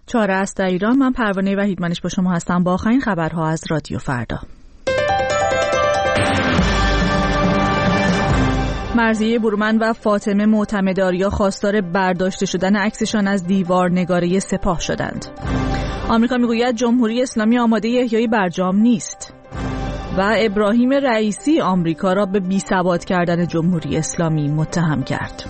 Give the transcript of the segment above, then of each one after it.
چاره است در ایران. من پروانه وحیدمنش با شما هستم با آخرین خبرها از رادیو فردا. مرضیه برومند و فاطمه معتمدآریا خواستار برداشته شدن عکسشان از دیوار نگاره سپاه شدند. آمریکا میگوید جمهوری اسلامی آماده احیای برجام نیست. و ابراهیم رئیسی آمریکا را به بی‌ثبات کردن جمهوری اسلامی متهم کرد.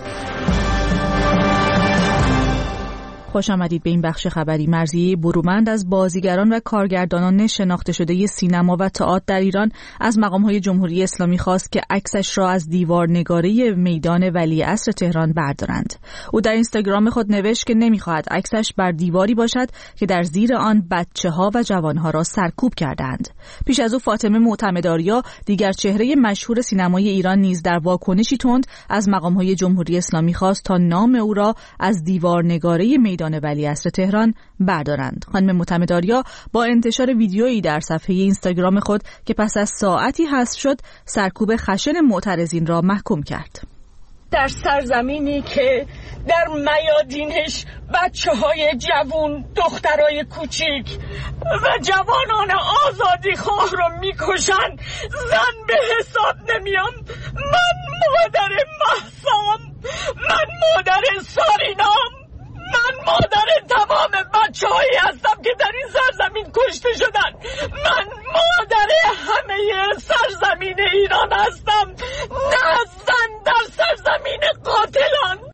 خوش آمدید به این بخش خبری. مرضیه برومند از بازیگران و کارگردانان شناخته شده سینما و تئاتر در ایران از مقام‌های جمهوری اسلامی خواست که عکسش را از دیوار نگاره میدان ولیعصر تهران بردارند. او در اینستاگرام خود نوشت که نمی‌خواهد عکسش بر دیواری باشد که در زیر آن بچه‌ها و جوان‌ها را سرکوب کردند. پیش از او فاطمه معتمدآریا دیگر چهره مشهور سینمای ایران نیز در واکنشی تند از مقام‌های جمهوری اسلامی خواست تا نام او را از دیوار نگاره میدان ولیعصر تهران بردارند. خانم معتمدآریا با انتشار ویدیویی در صفحه اینستاگرام خود که پس از ساعتی حذف شد، سرکوب خشن معترضین را محکوم کرد. در سرزمینی که در میادینش بچه‌های جوان، دخترای کوچیک و جوانان آزادی خواه رو میکشن، زن به حساب نمیام. من مادر مهسام، من مادر سارینام، من مادر تمام بچه‌هایی هستم که در این سرزمین کشته شدن. من مادر همه سرزمین ایران هستم، نه زن در سرزمین قاتلان.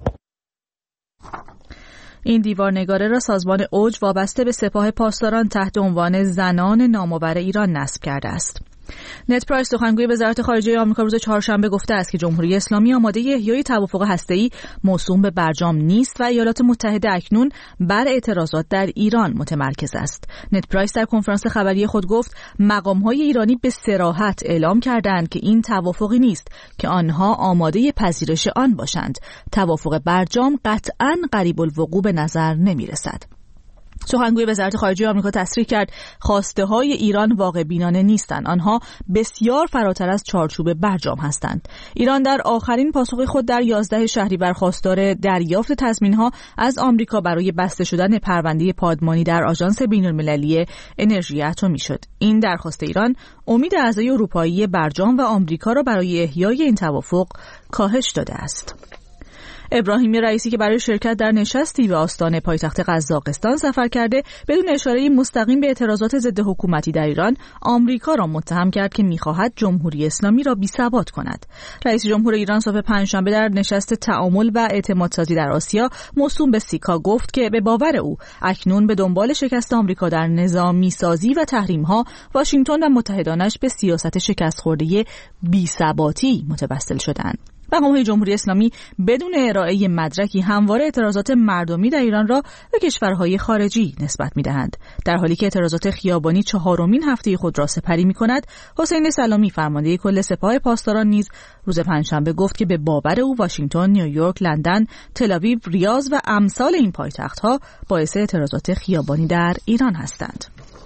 این دیوارنگاره را سازمان اوج وابسته به سپاه پاسداران تحت عنوان زنان نامآور ایران نصب کرده است. نت پرایس سخنگوی وزارت خارجه آمریکا روز چهارشنبه گفته است که جمهوری اسلامی آماده احیای توافق هسته‌ای موسوم به برجام نیست و ایالات متحده اکنون بر اعتراضات در ایران متمرکز است. نت پرایس در کنفرانس خبری خود گفت مقام‌های ایرانی به صراحت اعلام کردند که این توافقی نیست که آنها آماده پذیرش آن باشند. توافق برجام قطعاً قریب الوقوع به نظر نمی‌رسد. سخنگوی وزارت خارجه آمریکا تصریح کرد خواسته‌های ایران واقع بینانه نیستند. آنها بسیار فراتر از چارچوب برجام هستند. ایران در آخرین پاسخ خود در 11 شهریور خواستار دریافت تضمین‌ها از آمریکا برای بسته شدن پرونده پادمانی در آژانس بین‌المللی انرژی اتمی شد. این درخواست ایران امید اعضای اروپایی برجام و آمریکا را برای احیای این توافق کاهش داده است. ابراهیم رئیسی که برای شرکت در نشستی به آستان پایتخت قزاقستان سفر کرده، بدون اشاره مستقیم به اعتراضات ضد حکومتی در ایران، آمریکا را متهم کرد که می‌خواهد جمهوری اسلامی را بی‌ثبات کند. رئیس جمهور ایران صبح پنجشنبه در نشست تعامل و اعتمادسازی در آسیا موسوم به سیکا گفت که به باور او اکنون به دنبال شکست آمریکا در نظامی‌سازی و تحریم‌ها، واشنگتن و متحدانش به سیاست شکست خورده بی‌ثباتی متوسل شدند. مقام‌های جمهوری اسلامی بدون ارائه مدرکی همواره اعتراضات مردمی در ایران را به کشورهای خارجی نسبت می‌دهند. در حالی که اعتراضات خیابانی چهارمین هفته خود را سپری می‌کند، حسین سلامی فرمانده کل سپاه پاسداران نیز روز پنجشنبه گفت که به باور او واشنگتن، نیویورک، لندن، تل‌آویو، ریاض و امثال این پایتخت‌ها باعث اعتراضات خیابانی در ایران هستند.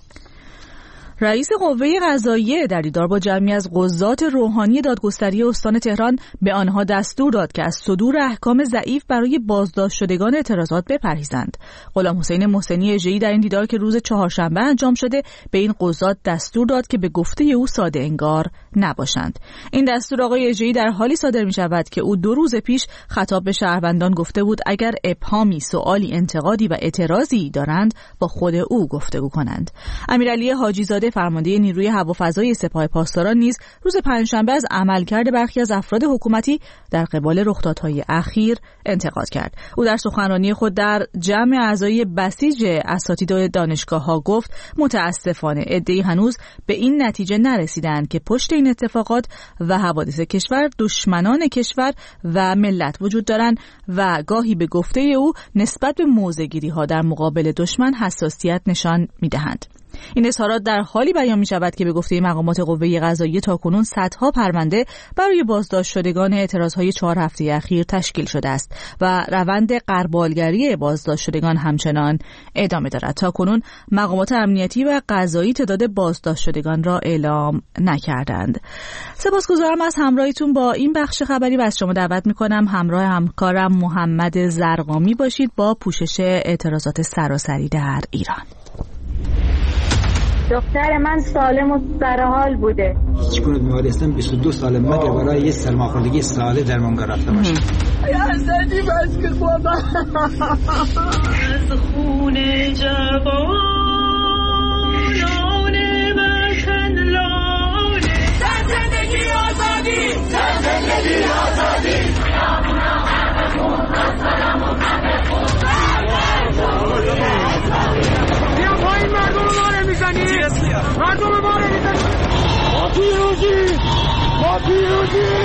رئیس قوه قضاییه در دیدار با جمعی از قضات روحانی دادگستری استان تهران به آنها دستور داد که از صدور احکام ضعیف برای بازداشت شدگان اعتراضات بپرهیزند. غلام حسین محسنی اژه‌ای در این دیدار که روز چهارشنبه انجام شده به این قضات دستور داد که به گفته او ساده انگار نباشند. این دستور آقای اژه‌ای در حالی صادر می شود که او 2 روز پیش خطاب به شهروندان گفته بود اگر ابهامی، سوالی، انتقادی و اعتراضی دارند با خود او گفتگو کنند. امیرعلی حاجی زاده فرمانده نیروی هوافضای سپاه پاسداران نیز روز پنجشنبه از عملکرد برخی از افراد حکومتی در قبال رخدادهای اخیر انتقاد کرد. او در سخنرانی خود در جمع اعضای بسیج اساتید دانشگاه‌ها گفت متاسفانه عده‌ای هنوز به این نتیجه نرسیدند که پشت این اتفاقات و حوادث کشور دشمنان کشور و ملت وجود دارند و گاهی به گفته او نسبت به موضع‌گیری‌ها در مقابل دشمن حساسیت نشان می‌دهند. این اظهارات در حالی بیان می شود که به گفته مقامات قوه قضاییه تاکنون صدها پرونده برای بازداشت شدگان اعتراضهای 4 هفته اخیر تشکیل شده است و روند غربالگری بازداشت شدگان همچنان ادامه دارد. تاکنون مقامات امنیتی و قضایی تعداد بازداشت شدگان را اعلام نکردند. سپاسگزارم از همراهیتون با این بخش خبری و از شما دعوت می‌کنم همراه همکارم محمد زرقامی باشید با پوشش اعتراضات سراسری در ایران. دختر من سالم و سرحال بوده. هیچ گونه بیمارستان 22 سال مگه برای یه سرماخوردگی ساده درمانگاه رفته باشه. یزدی بس که بابا از خون جوانان وطن لاله. در زندگی آزادی، در زندگی آزادی. بیا پایین مردم ما رو میزنی، مردم ما رو میزنی. ما پیروزی، ما پیروزی.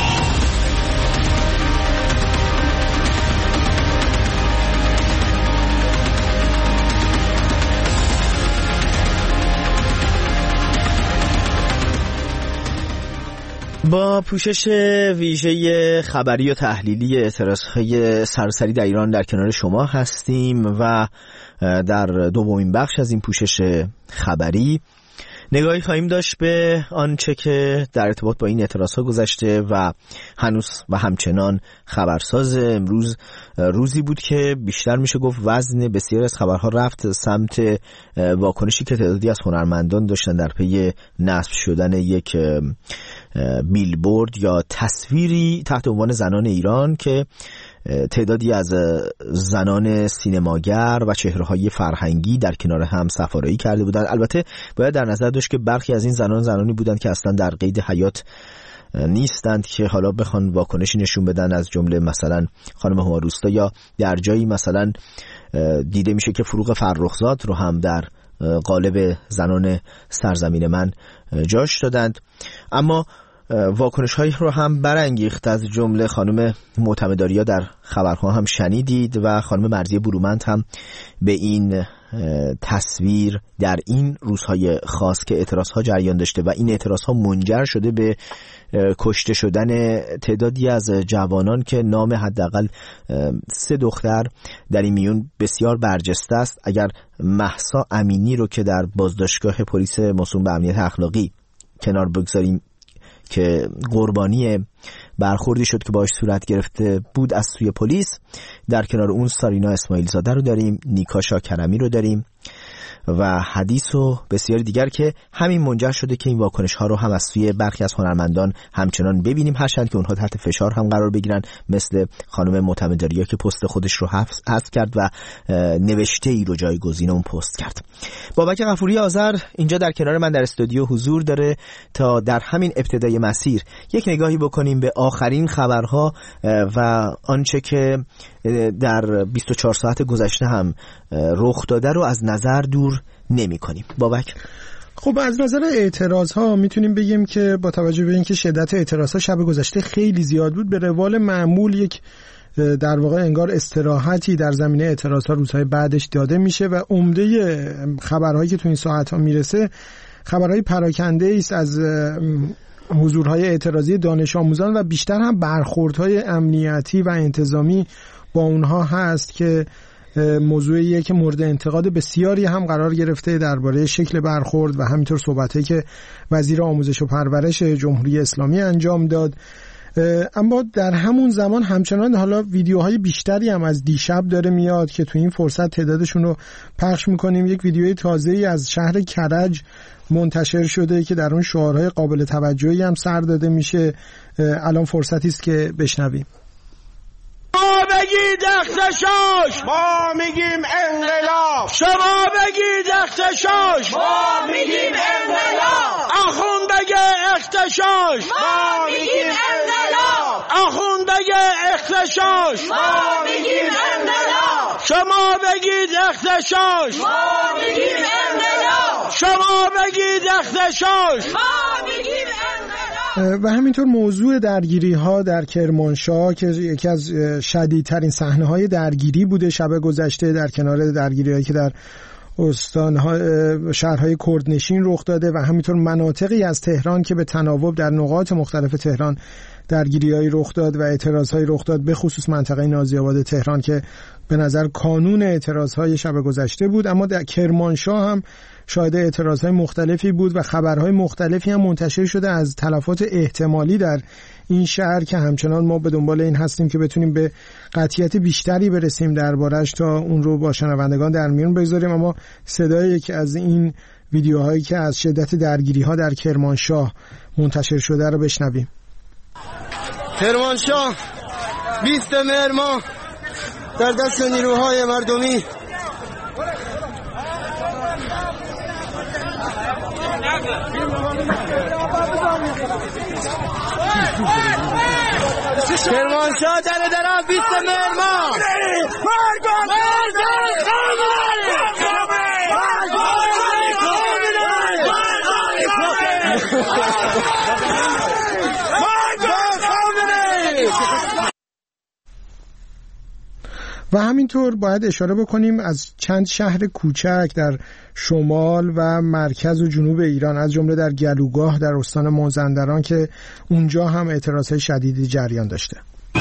با پوشش ویژه خبری و تحلیلی اعتراضهای سراسری در ایران در کنار شما هستیم و در دومین بخش از این پوشش خبری نگاهی خواهیم داشت به آنچه که در ارتباط با این اعتراضها گذشته و هنوز و همچنان خبرساز. امروز روزی بود که بیشتر میشه گفت وزن بسیار از خبرها رفت سمت واکنشی که تعدادی از هنرمندان داشتن در پی نصب شدن یک بیلبورد یا تصویری تحت عنوان زنان ایران که تعدادی از زنان سینماگر و چهره‌های فرهنگی در کنار هم سفارایی کرده بودند. البته باید در نظر داشت که برخی از این زنانی بودند که اصلا در قید حیات نیستند که حالا بخوان واکنشی نشون بدن، از جمله مثلا خانم هواروستا، یا در جایی مثلا دیده میشه که فروغ فرخزاد رو هم در قالب زنان سرزمین من جاش دادند. اما واکنش هایی رو هم برانگیخت، از جمله خانم معتمداریا در خبرها هم شنیدید و خانم مرضیه برومند هم به این تصویر در این روزهای خاص که اعتراضها جریان داشته و این اعتراضها منجر شده به کشته شدن تعدادی از جوانان که نام حداقل 3 دختر در این میون بسیار برجسته است. اگر مهسا امینی رو که در بازداشتگاه پلیس موسوم به امنیت اخلاقی کنار بگذاریم که قربانی برخوردی شد که باهاش صورت گرفته بود از سوی پلیس، در کنار اون سارینا اسماعیل زاده رو داریم، نیکا شاکرمی رو داریم و حدیث و بسیار دیگر که همین منجر شده که این واکنش ها رو هم از سوی برخی از هنرمندان همچنان ببینیم، هرچند که اونها تحت فشار هم قرار بگیرن، مثل خانم معتمداریا که پست خودش رو حذف کرد و نوشته ای رو جایگزین اون پست کرد. بابک غفوری آذر اینجا در کنار من در استودیو حضور داره تا در همین ابتدای مسیر یک نگاهی بکنیم به آخرین خبرها و آنچه که در 24 ساعت گذشته هم رخ داده رو از نظر دور نمی کنیم. بابک؟ خب از نظر اعتراض ها میتونیم بگیم که با توجه به اینکه شدت اعتراض ها شب گذشته خیلی زیاد بود، به روال معمول یک در واقع انگار استراحتی در زمینه اعتراض ها روزهای بعدش داده میشه و عمده خبرهایی که تو این ساعت ها میرسه خبرهای پراکنده است از حضورهای اعتراضی دانش آموزان و بیشتر هم برخوردهای امنیتی و انتظامی با اونها هست که موضوعیه که مورد انتقاد بسیاری هم قرار گرفته درباره شکل برخورد و همینطور صحبتایی که وزیر آموزش و پرورش جمهوری اسلامی انجام داد. اما در همون زمان همچنان حالا ویدیوهای بیشتری هم از دیشب داره میاد که تو این فرصت تعدادشون رو پخش میکنیم. یک ویدیوی تازه‌ای از شهر کرج منتشر شده که در اون شعارهای قابل توجهی هم سر داده میشه. الان فرصتی است که بشنویم. شما بگید اختشاش، ما میگیم انقلاب. شما بگید اختشاش، ما میگیم انقلاب. آخوند بگه اختشاش، ما میگیم انقلاب. آخوند بگه اختشاش، ما میگیم انقلاب. شما بگید اختشاش، ما میگیم انقلاب. شما بگید اختشاش، ما میگیم انقلاب. و همینطور موضوع درگیری ها در کرمانشاه که یکی از شدیدترین صحنه های درگیری بوده شب گذشته، در کنار درگیری هایی که در شهرهای کردنشین رخ داده و همینطور مناطقی از تهران که به تناوب در نقاط مختلف تهران درگیری‌هایی رخ داد و اعتراض‌هایی رخ داد، به خصوص منطقه نازی‌آباد تهران که به نظر کانون اعتراض‌های شب گذشته بود. اما در کرمانشاه هم شاهد اعتراض‌های مختلفی بود و خبرهای مختلفی هم منتشر شده از تلفات احتمالی در این شهر که همچنان ما به دنبال این هستیم که بتونیم به قطعیت بیشتری برسیم دربارش تا اون رو با شنوندگان در میون بگذاریم. اما صدای یکی از این ویدیوهایی که از شدت درگیری‌ها در کرمانشاه منتشر شده رو بشنویم. کرمانشاه 20 مهر ماه در دست نیروهای مردمی کرمانشاه درم 20 مهر ماه و همینطور باید اشاره بکنیم از چند شهر کوچک در شمال و مرکز و جنوب ایران، از جمله در گلوگاه در استان مازندران که اونجا هم اعتراضهای شدیدی جریان داشته.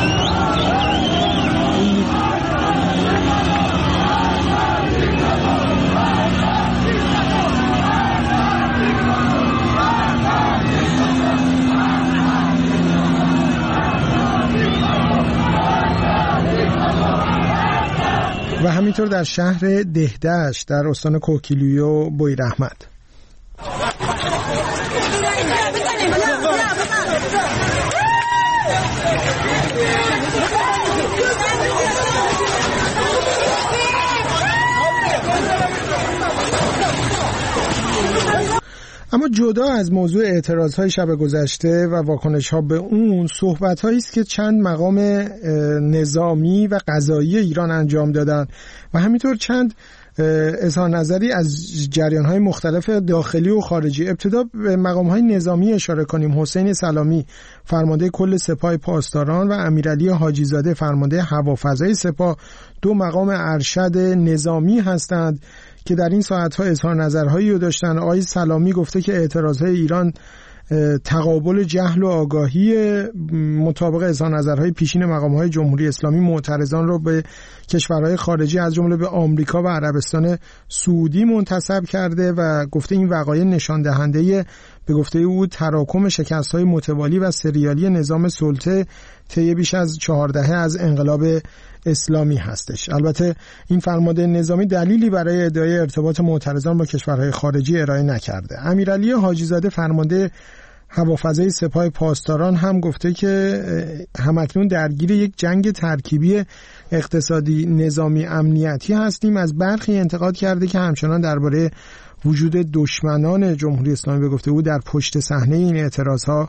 و همینطور در شهر دهدشت در استان کوکیلوی و بویراحمد. اما جدا از موضوع اعتراضهای شب گذشته و واکنش‌ها به اون، صحبت‌هایی است که چند مقام نظامی و قضایی ایران انجام دادن و همینطور چند اظهار نظری از جریان‌های مختلف داخلی و خارجی. ابتدا به مقام‌های نظامی اشاره کنیم. حسین سلامی فرمانده کل سپاه پاسداران و امیرعلی حاجی زاده فرمانده هوافضای سپاه دو مقام ارشد نظامی هستند که در این ساعت‌ها اظهار نظرهایی رو داشتن. آقای سلامی گفته که اعتراضهای ایران تقابل جهل و آگاهی، مطابق اظهار نظرهای پیشین مقام‌های جمهوری اسلامی معترضان رو به کشورهای خارجی از جمله به آمریکا و عربستان سعودی منتسب کرده و گفته این وقایع نشان دهنده به گفته او تراکم شکست‌های متوالی و سریالی نظام سلطه طی بیش از 4 دهه از انقلاب اسلامی هستش. البته این فرمانده نظامی دلیلی برای ادعای ارتباط معترضان با کشورهای خارجی ارائه نکرده. امیرعلی حاجی زاده فرمانده هوافضای سپاه پاسداران هم گفته که همکنون درگیر یک جنگ ترکیبی اقتصادی، نظامی، امنیتی هستیم. از برخی انتقاد کرده که همچنان درباره وجود دشمنان جمهوری اسلامی به گفته او در پشت صحنه این اعتراضها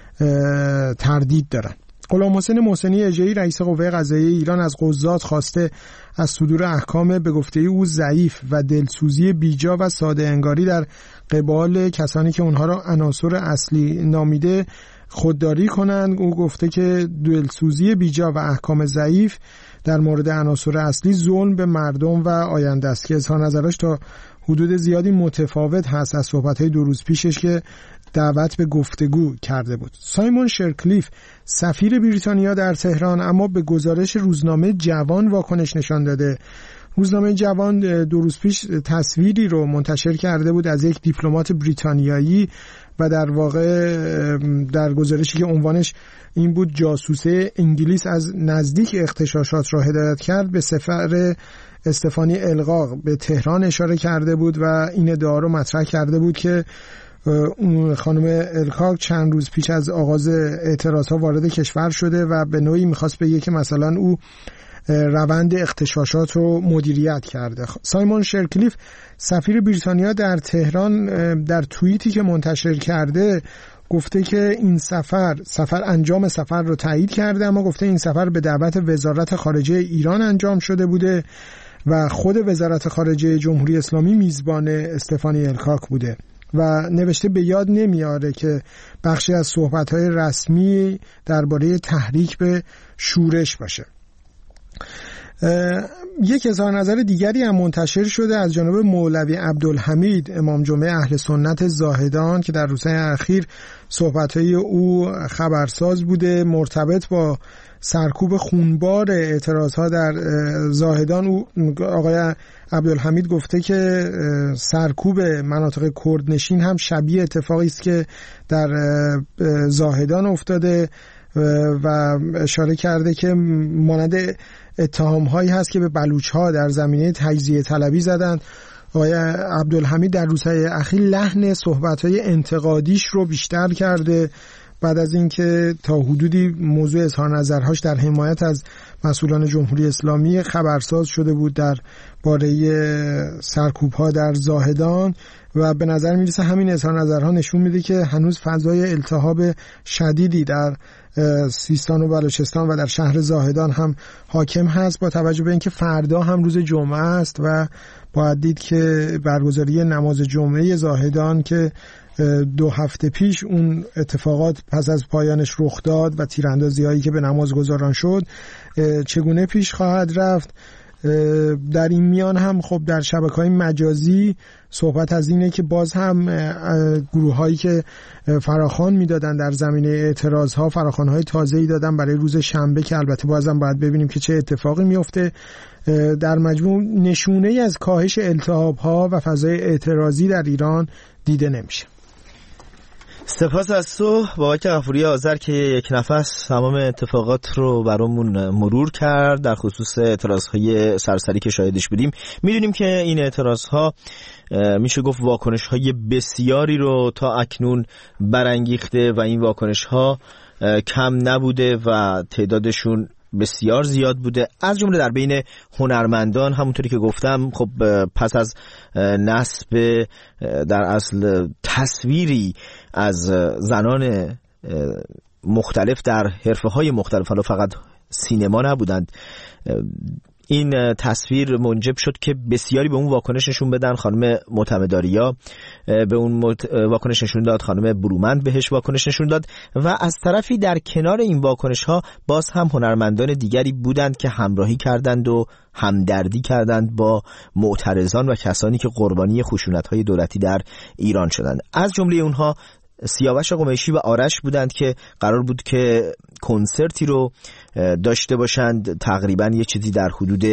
تردید دارند. غلام حسین محسنی اژه‌ای رئیس قوه قضاییه ایران از قضات خواسته از صدور احکام به گفته او ضعیف و دلسوزی بیجا و ساده انگاری در قبال کسانی که اونها را عناصر اصلی نامیده خودداری کنند. او گفته که دلسوزی بیجا و احکام ضعیف در مورد عناصر اصلی ظلم به مردم و آینده است که اظهار نظرش تا حدود زیادی متفاوت هست از صحبت‌های 2 روز پیشش که دعوت به گفتگو کرده بود. سایمون شرکلیف سفیر بریتانیا در تهران اما به گزارش روزنامه جوان واکنش نشان داده. روزنامه جوان 2 روز پیش تصویری رو منتشر کرده بود از یک دیپلمات بریتانیایی و در واقع در گزارشی که عنوانش این بود جاسوسه انگلیس از نزدیک اغتشاشات را هدایت کرد، به سفر استفانی القاق به تهران اشاره کرده بود و این ادعا رو مطرح کرده بود که خانم القاق چند روز پیش از آغاز اعتراضها وارد کشور شده و به نوعی میخواست بگه که مثلا او روند اغتشاشات رو مدیریت کرده. سایمون شرکلیف سفیر بریتانیا در تهران در توییتی که منتشر کرده گفته که این سفر انجام سفر رو تایید کرده، اما گفته این سفر به دعوت وزارت خارجه ایران انجام شده بوده و خود وزارت خارجه جمهوری اسلامی میزبان استفانی القاق بوده و نوشته به یاد نمیاره که بخشی از صحبت‌های رسمی درباره تحریک به شورش باشه. یک اظهار نظر دیگری هم منتشر شده از جانب مولوی عبدالحمید امام جمعه اهل سنت زاهدان که در روزهای اخیر صحبت‌های او خبرساز بوده مرتبط با سرکوب خونبار اعتراضها در زاهدان. او آقای عبدالحمید گفته که سرکوب مناطق کردنشین هم شبیه اتفاقی است که در زاهدان افتاده و اشاره کرده که مانند اتهام هایی هست که به بلوچ ها در زمینه تجزیه طلبی زدند. آقای عبدالحمید در روزهای اخیر لحن صحبت های انتقادیش رو بیشتر کرده بعد از اینکه تا حدودی موضوع اظهار نظرهاش در حمایت از مسئولان جمهوری اسلامی خبرساز شده بود در باره سرکوب ها در زاهدان و به نظر میرسه همین اظهار نظرها نشون میده که هنوز فضای التهاب شدیدی در سیستان و بلوچستان و در شهر زاهدان هم حاکم هست با توجه به اینکه فردا هم روز جمعه است و باید دید که برگزاری نماز جمعه زاهدان که 2 هفته پیش اون اتفاقات پس از پایانش رخ داد و تیراندازی هایی که به نمازگزاران شد چگونه پیش خواهد رفت. در این میان هم خب در شبکه‌های مجازی صحبت از اینه که باز هم گروه هایی که فراخوان میدادن در زمینه اعتراض ها فراخوان های تازه‌ای دادن برای روز شنبه که البته بازم باید ببینیم که چه اتفاقی میفته. در مجموع نشونه ای از کاهش التهاب ها و فضای اعتراضی در ایران دیده نمیشه. سپاس از تو بابک غفوری آذر که یک نفس تمام اتفاقات رو برامون مرور کرد در خصوص اعتراضهای سرسری که شاهدش بودیم. میدونیم که این اعتراضها میشه گفت واکنش‌های بسیاری رو تا اکنون برانگیخته و این واکنش‌ها کم نبوده و تعدادشون بسیار زیاد بوده، از جمله در بین هنرمندان. همونطوری که گفتم خب پس از نصب در اصل تصویری از زنان مختلف در حرفه‌های مختلف، حالا فقط سینما نبودند، این تصویر منجب شد که بسیاری به اون واکنش نشون بدن. خانم معتمداریا به اون واکنش نشون داد، خانم برومند بهش واکنش نشون داد و از طرفی در کنار این واکنش ها باز هم هنرمندان دیگری بودند که همراهی کردند و همدردی کردند با معترضان و کسانی که قربانی خشونت های دولتی در ایران شدند. از جمله اونها سیاوش قمیشی و آرش بودند که قرار بود که کنسرتی رو داشته باشند، تقریبا یه چیزی در حدود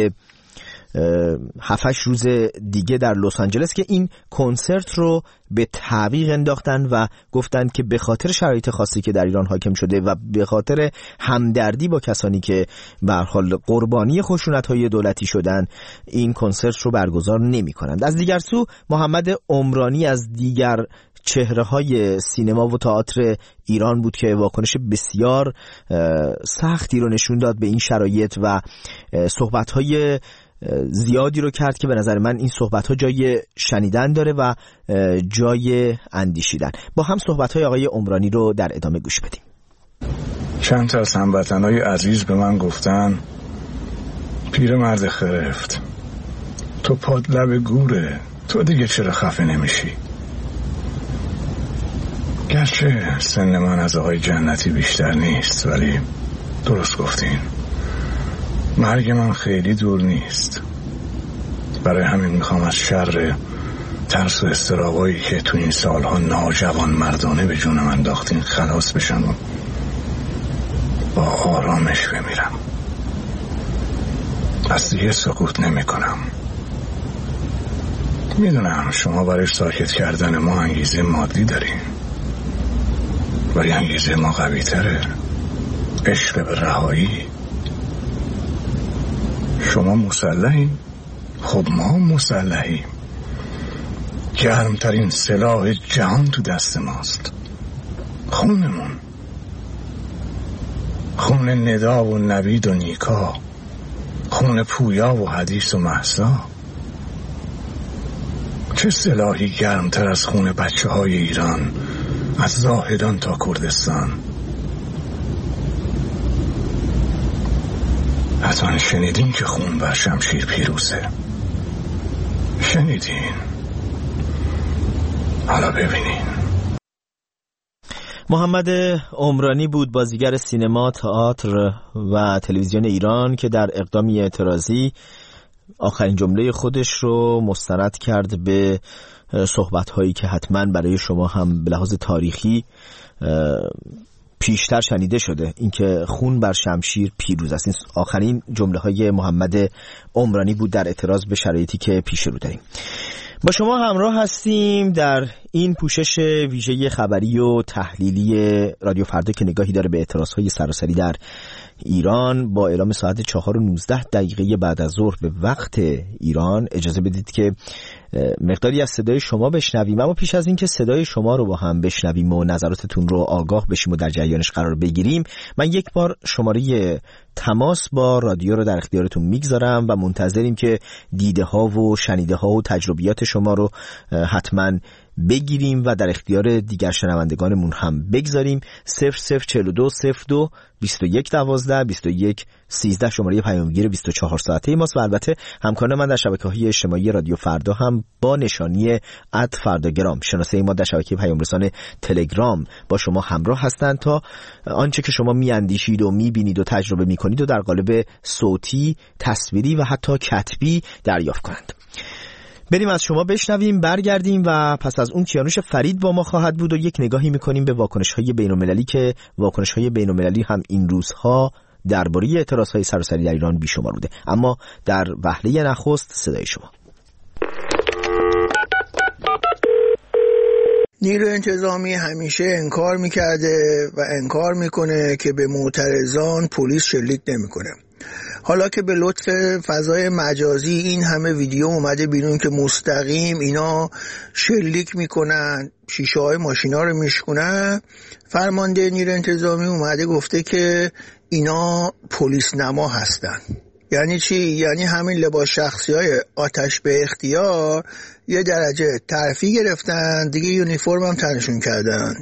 7-8 روز دیگه در لس آنجلس، که این کنسرت رو به تعویق انداختن و گفتند که به خاطر شرایط خاصی که در ایران حاکم شده و به خاطر همدردی با کسانی که به هر حال قربانی خشونت‌های دولتی شدن این کنسرت رو برگزار نمی‌کنند. از دیگر سو محمد عمرانی از دیگر چهره‌های سینما و تئاتر ایران بود که واکنش بسیار سختی رو نشون داد به این شرایط و صحبت‌های زیادی رو کرد که به نظر من این صحبت‌ها جای شنیدن داره و جای اندیشیدن. با هم صحبت‌های آقای عمرانی رو در ادامه گوش بدیم. چند تا از هموطنای عزیز به من گفتن پیرمرد خرفت، تو پاد لب گوره، تو دیگه چرا خفه نمیشی؟ گرچه سن من از آقای جنتی بیشتر نیست، ولی درست گفتین، مرگ من خیلی دور نیست. برای همین میخوام از شر ترس و استرابایی که تو این سالها ناجوان مردانه به جونم انداختین خلاص بشم و با آرامش بمیرم. پس دیگه سکوت نمی کنم. میدونم شما برای ساکت کردن ما انگیزه مادی دارین، ولی انگیزه ما قوی تره، عشق به رهایی. شما مسلحین، خب ما مسلحیم. گرمترین سلاح جهان تو دست ماست، خونمون، خون ندا و نوید و نیکا، خون پویا و حدیث و مهسا. چه سلاحی گرمتر از خون بچه های ایران از زاهدان تا کردستان؟ حتما شنیدین که خون بر شمشیر پیروزه. شنیدین؟ حالا ببینین. محمد عمرانی بود، بازیگر سینما، تئاتر و تلویزیون ایران که در اقدامی اعتراضی آخرین جمله خودش رو مستند کرد به صحبت‌هایی که حتما برای شما هم به لحاظ تاریخی پیشتر شنیده شده، اینکه خون بر شمشیر پیروز است. این آخرین جمله‌های محمد عمرانی بود در اعتراض به شرایطی که پیش رو داریم. با شما همراه هستیم در این پوشش ویژه خبری و تحلیلی رادیو فردا که نگاهی داره به اعتراضهای سراسری در ایران. با اعلام ساعت 4:19 بعد از ظهر به وقت ایران اجازه بدید که مقداری از صدای شما بشنویم، اما پیش از این که صدای شما رو با هم بشنویم و نظراتتون رو آگاه بشیم و در جریانش قرار بگیریم، من یک بار شماره تماس با رادیو رو در اختیارتون میگذارم و منتظریم که دیده ها و شنیده ها و تجربیات شما رو حتما بگیریم و در اختیار دیگر شنوندگانمون هم بگذاریم. 0042 02 21 12 21 13 شماره پیامگیر 24 ساعته ماست و البته همکاران من در شبکه‌های اجتماعی رادیو فردا هم با نشانی @فرداگرام شناسه ما در شبکه پیامرسان تلگرام با شما همراه هستند تا آنچه که شما میاندیشید و میبینید و تجربه میکنید و در قالب صوتی، تصویری و حتی کتبی دریافت کنند. بریم از شما بشنویم، برگردیم و پس از اون کیانوش فرید با ما خواهد بود و یک نگاهی میکنیم به واکنش‌های بین‌المللی که واکنش‌های بین‌المللی هم این روزها درباره اعتراض‌های سراسری در ایران بیشمار بوده. اما در وهله نخست صدای شما. نیروی انتظامی همیشه انکار میکرده و انکار میکنه که به معترضان پلیس شلیک نمیکنه. حالا که به لطف فضای مجازی این همه ویدیو اومده بیرون که مستقیم اینا شلیک میکنن، شیشه های ماشینا رو میشکنن، فرمانده نیروی انتظامی اومده گفته که اینا پلیس نما هستن. یعنی چی؟ یعنی همین لباس شخصی های آتش به اختیار یه درجه ترفیع گرفتن، دیگه یونیفرم هم تنشون کردن.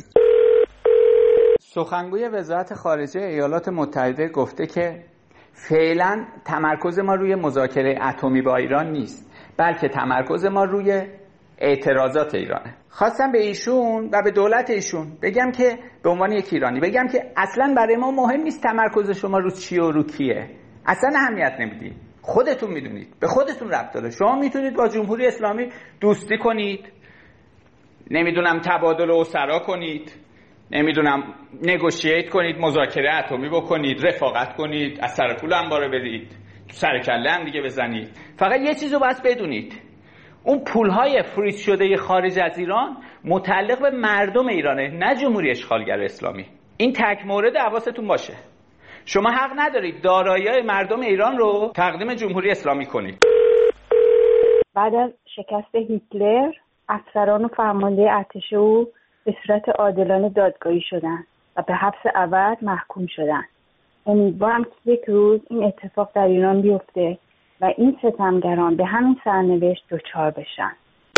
سخنگوی وزارت خارجه ایالات متحده گفته که فعلا تمرکز ما روی مذاکره اتمی با ایران نیست، بلکه تمرکز ما روی اعتراضات ایرانه. خواستم به ایشون و به دولت ایشون بگم که به عنوان یک ایرانی بگم که اصلا برای ما مهم نیست تمرکز شما رو چیه و رو کیه، اصلا اهمیت نمیدید. خودتون میدونید، به خودتون ربط داره. شما میتونید با جمهوری اسلامی دوستی کنید، نمیدونم تبادل اسرا کنید، نمیدونم نگوشییت کنید، مذاکره اتمی بکنید، رفاقت کنید، از سر پول انباره بدید، تو سر کله هم دیگه بزنید. فقط یه چیزو بس بدونید، اون پولهای فریز شده خارج از ایران متعلق به مردم ایرانه، نه جمهوری اشغالگر اسلامی. این تک مورد حواستون باشه. شما حق ندارید دارایی‌های مردم ایران رو تقدیم جمهوری اسلامی کنید. بعد از شکست هیتلر افسران و فرمانده ارتش او به صورت عادلانه دادگاهی شدند و به حبس ابد محکوم شدند. امیدوارم که یک روز این اتفاق در ایران بیفته و این ستمگران به همین سرنوشت دچار بشن.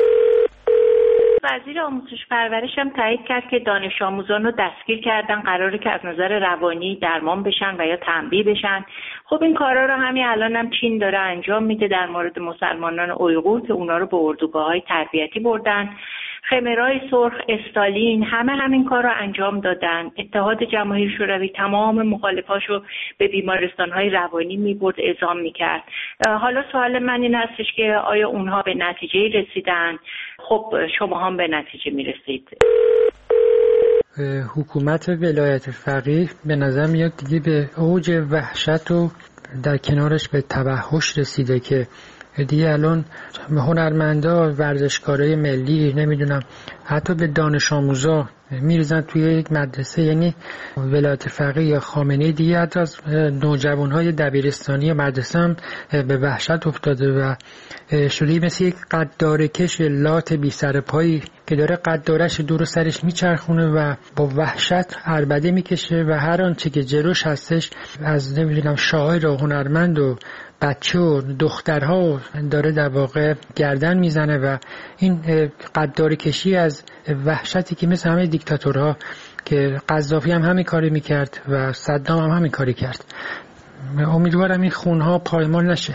وزیر آموزش پرورش هم تایید کرد که دانش آموزان رو دستگیر کردن، قراره که از نظر روانی درمان بشن و یا تنبیه بشن. خب این کارا رو همین الان هم چین داره انجام میده در مورد مسلمانان اویغور که اونا رو به اردوگاه‌های تربیتی بردن. خمرای سرخ، استالین همه همین کار رو انجام دادن. اتحاد جماهیر شوروی تمام مخالفاشو به بیمارستان‌های روانی میبرد، اعزام میکرد. حالا سوال من این هستش که آیا اونها به نتیجه رسیدن؟ خب شما هم به نتیجه میرسید. حکومت ولایت فقیه به نظر میاد دیگه به اوج وحشت و در کنارش به توحش رسیده که دیگه الان هنرمندا، ورزشکارای ملی، نمیدونم حتی به دانش آموزا میریزن توی یک مدرسه. یعنی ولایت فقیه یا خامنه‌ای دیگه حتی از نوجوانهای دبیرستانی مدرسه هم به وحشت افتاده و شده مثل یک قدارکش لات بی سر پایی که داره قدارش دور سرش میچرخونه و با وحشت عربده میکشه و هر آنچه که جلوش هستش از نمیدونم شاعر و هنرمند و بچه و دخترها داره در واقع گردن میزنه و این قداری کشی از وحشتی که مثل همه دیکتاتورها که قذافی هم همین کاری میکرد و صدام هم همین کاری کرد. امیدوارم این خونها پایمال نشه.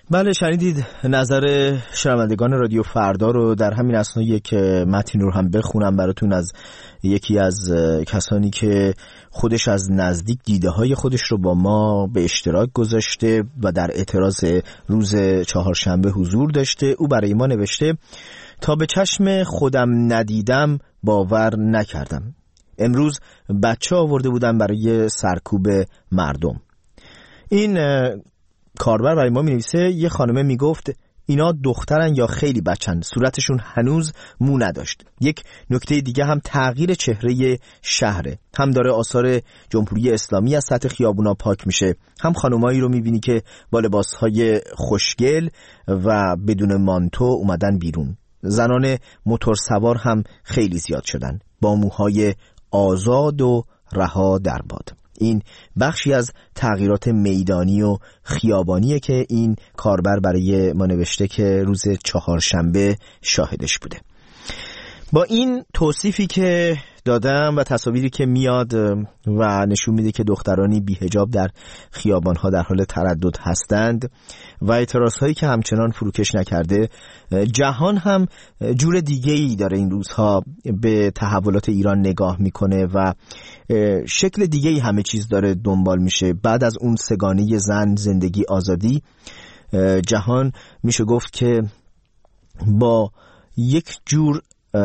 بله شنیدید نظر شنوندگان رادیو فردا رو. در همین اثنایی که متن رو هم بخونم براتون از یکی از کسانی که خودش از نزدیک دیده های خودش رو با ما به اشتراک گذاشته و در اعتراض روز چهارشنبه حضور داشته. او برای ما نوشته: تا به چشم خودم ندیدم باور نکردم. امروز بچه آورده بودم برای سرکوب مردم. این کاربر برای ما می نویسه یه خانمه می گفت اینا دخترن یا خیلی بچن، صورتشون هنوز مو نداشت. یک نکته دیگه هم تغییر چهره شهره، هم داره آثار جمهوری اسلامی از سطح خیابونا پاک میشه، هم خانمایی رو می بینی که با لباسهای خوشگل و بدون مانتو اومدن بیرون. زنان موتور سوار هم خیلی زیاد شدن با موهای آزاد و رها در باد. این بخشی از تغییرات میدانی و خیابانیه که این کاربر برای ما نوشته که روز چهارشنبه شاهدش بوده. با این توصیفی که دادم و تصاویری که میاد و نشون میده که دخترانی بی حجاب در خیابانها در حال تردد هستند و اعتراضهایی که همچنان فروکش نکرده، جهان هم جور دیگه‌ای داره این روزها به تحولات ایران نگاه میکنه و شکل دیگه‌ای همه چیز داره دنبال میشه. بعد از اون سگانه زن زندگی آزادی، جهان میشه گفت که با یک جور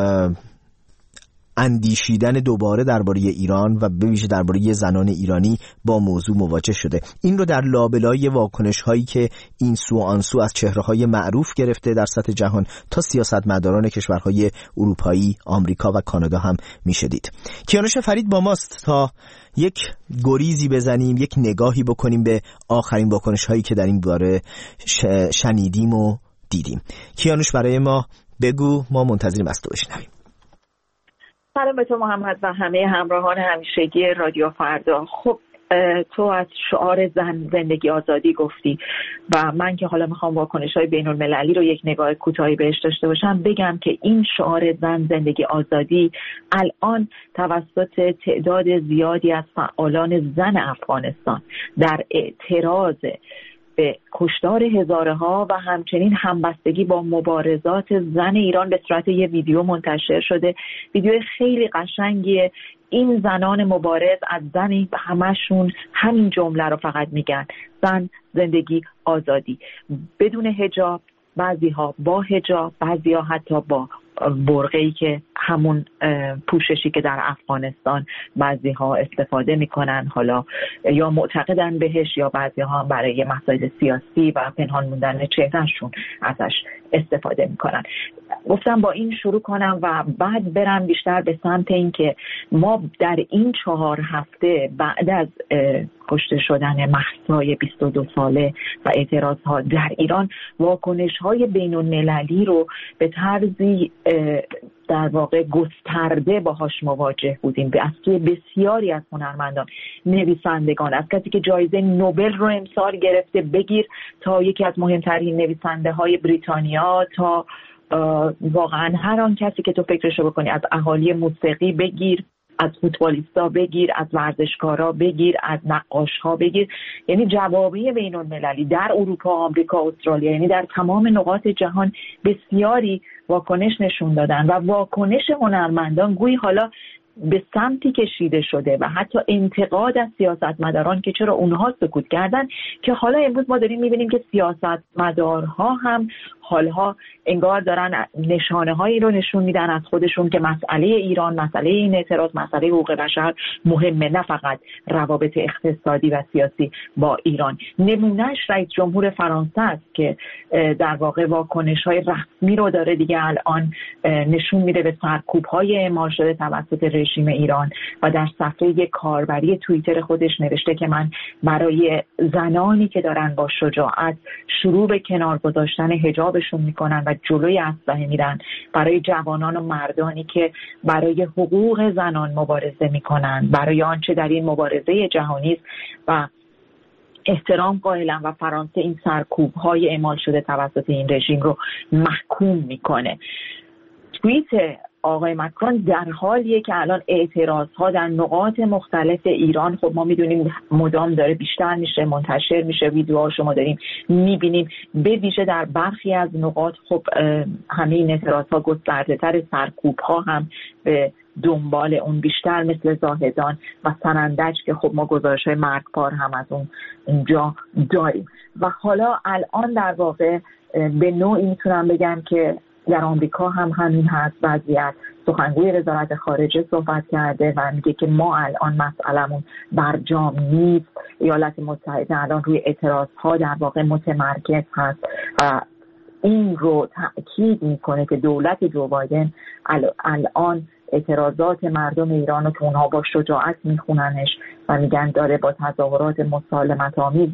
اندیشیدن دوباره درباره ایران و به ویژه درباره زنان ایرانی با موضوع مواجه شده. این رو در لابلای واکنش هایی که این سو و آن سو از چهره های معروف گرفته در سطح جهان تا سیاستمداران کشورهای اروپایی، آمریکا و کانادا هم میشه دید. کیانوش فرید با ماست تا یک گریزی بزنیم، یک نگاهی بکنیم به آخرین واکنش هایی که در این باره شنیدیم و دیدیم. کیانوش برای ما بگو، ما منتظریم از تو بشنویم. سلام به تو محمد و همه همراهان همیشگی رادیو فردا. خب تو از شعار زن زندگی آزادی گفتی و من که حالا میخوام واکنش‌های بین‌المللی رو یک نگاه کوتاهی بهش داشته باشم، بگم که این شعار زن زندگی آزادی الان توسط تعداد زیادی از فعالان زن افغانستان در اعتراض به کشتار هزارها و همچنین همبستگی با مبارزات زن ایران به صورت یه ویدیو منتشر شده. ویدیو خیلی قشنگیه. این زنان مبارز از زنی و همشون همین جمله رو فقط میگن: زن زندگی آزادی، بدون حجاب، بعضی‌ها با حجاب، بعضی‌ها حتی با برقعی که همون پوششی که در افغانستان بعضی‌ها استفاده میکنن، حالا یا معتقدن بهش یا بعضی‌ها برای مسائل سیاسی و پنهان موندن چهرهشون ازش استفاده میکنن. گفتم با این شروع کنم و بعد برم بیشتر به سمت این که ما در این 4 هفته بعد از کشته شدن مهسای 22 ساله و اعتراضها در ایران، واکنش‌های بین‌المللی رو به طرزی در واقع گسترده باهاش مواجه بودیم. از سوی بسیاری از هنرمندان، نویسندگان، از کسی که جایزه نوبل رو امسال گرفته بگیر تا یکی از مهمترین نویسنده های بریتانیا، تا واقعا هر آن کسی که تو فکرشو بکنی، از اهالی موسیقی بگیر، از فوتبالیستا بگیر، از ورزشکارا بگیر، از نقاشها بگیر، یعنی جوامع بین‌المللی در اروپا، آمریکا، استرالیا، یعنی در تمام نقاط جهان بسیاری واکنش نشون دادن و واکنش هنرمندان گویی حالا به سمتی کشیده شده و حتی انتقاد از سیاستمداران که چرا اونها سکوت کردن، که حالا امروز ما داریم می‌بینیم که سیاستمدارها هم حالها انگار دارن نشانه هایی رو نشون میدن از خودشون که مسئله ایران، مسئله این اعتراض، مسئله حقوق بشر مهمه، نه فقط روابط اقتصادی و سیاسی با ایران. نمونهش رئیس جمهور فرانسه است که در واقع واکنش های رسمی رو داره دیگه الان نشون میده به سرکوب های اعمال شده توسط رژیم ایران و در صفحه کاربری توییتر خودش نوشته که من برای زنانی که دارن با شجاعت شروع به کنار گذاشتن حجاب شون میکنن و جلوی اسلحه میرن، برای جوانان و مردانی که برای حقوق زنان مبارزه میکنن، برای آنچه در این مبارزه جهانی است و احترام قائلن و فرانسه این سرکوب های اعمال شده توسط این رژیم رو محکوم میکنه. توییت آقای مکرون در حالیه که الان اعتراضها در نقاط مختلف ایران، خب ما میدونیم مدام داره بیشتر میشه، منتشر میشه، ویدیوهاشو ما داریم میبینیم، به ویژه در برخی از نقاط خب همه این اعتراضها گسترده تر، سرکوبها هم به دنبال اون بیشتر، مثل زاهدان و سنندج که خب ما گزارش‌های مرگبار هم از اونجا داریم. و حالا الان در واقع به نوعی میتونم بگم که در آمریکا هم همین هست وضعیت. سخنگوی وزارت خارجه صحبت کرده و میگه که ما الان مسئلمون برجام نیست. ایالات متحده الان روی اعتراضها در واقع متمرکز هست و این رو تأکید میکنه که دولت جو بایدن الان اعتراضات مردم ایران رو که اونها با شجاعت میخوننش و میگن داره با تظاهرات مسالمت آمیز